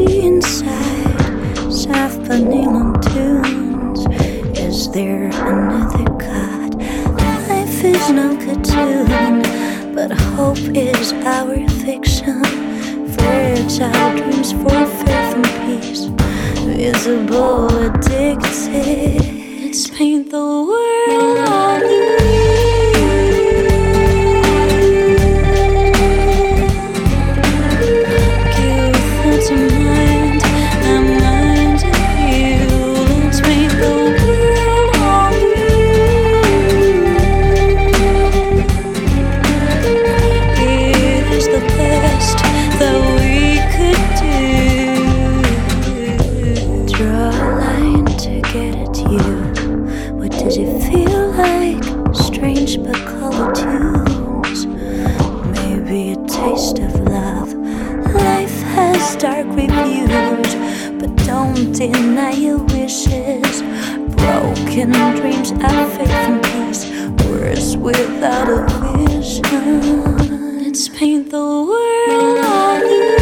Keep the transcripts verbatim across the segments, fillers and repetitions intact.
see inside soft vanilla tunes. Is there another God? Life is no cartoon, but hope is our fiction. Fragile dreams for faith and peace, visible, addicted. Let's paint the world on you. Does it feel like strange but colored tunes? Maybe a taste of love. Life has dark reviews, but don't deny your wishes. Broken dreams are faith and peace, worse without a vision. Let's paint the world on you.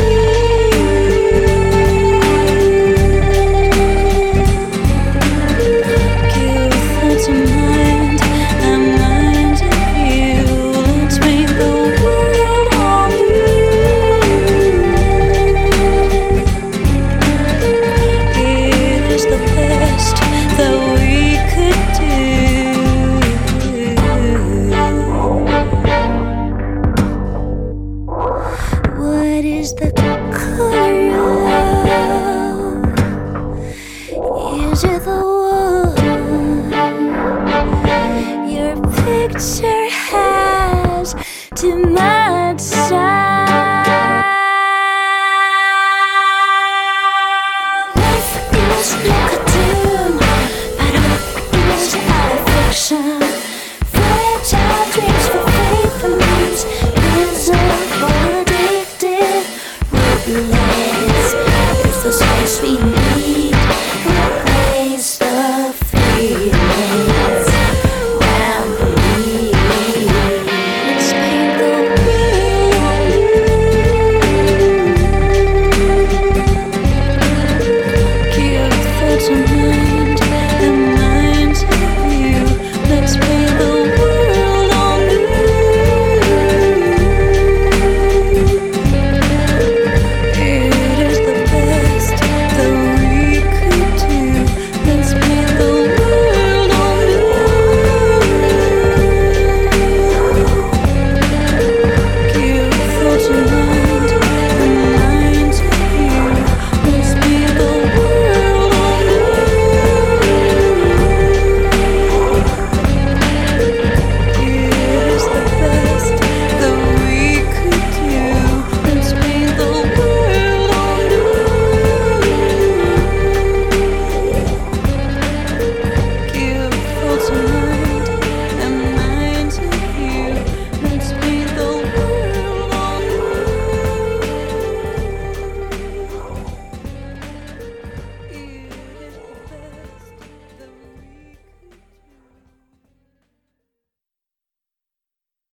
What is the color of love? Is it the one your picture has too much sound? Life is no cartoon, but hope is our fiction. Fragile dreams for faith and peace, visible. It's the space we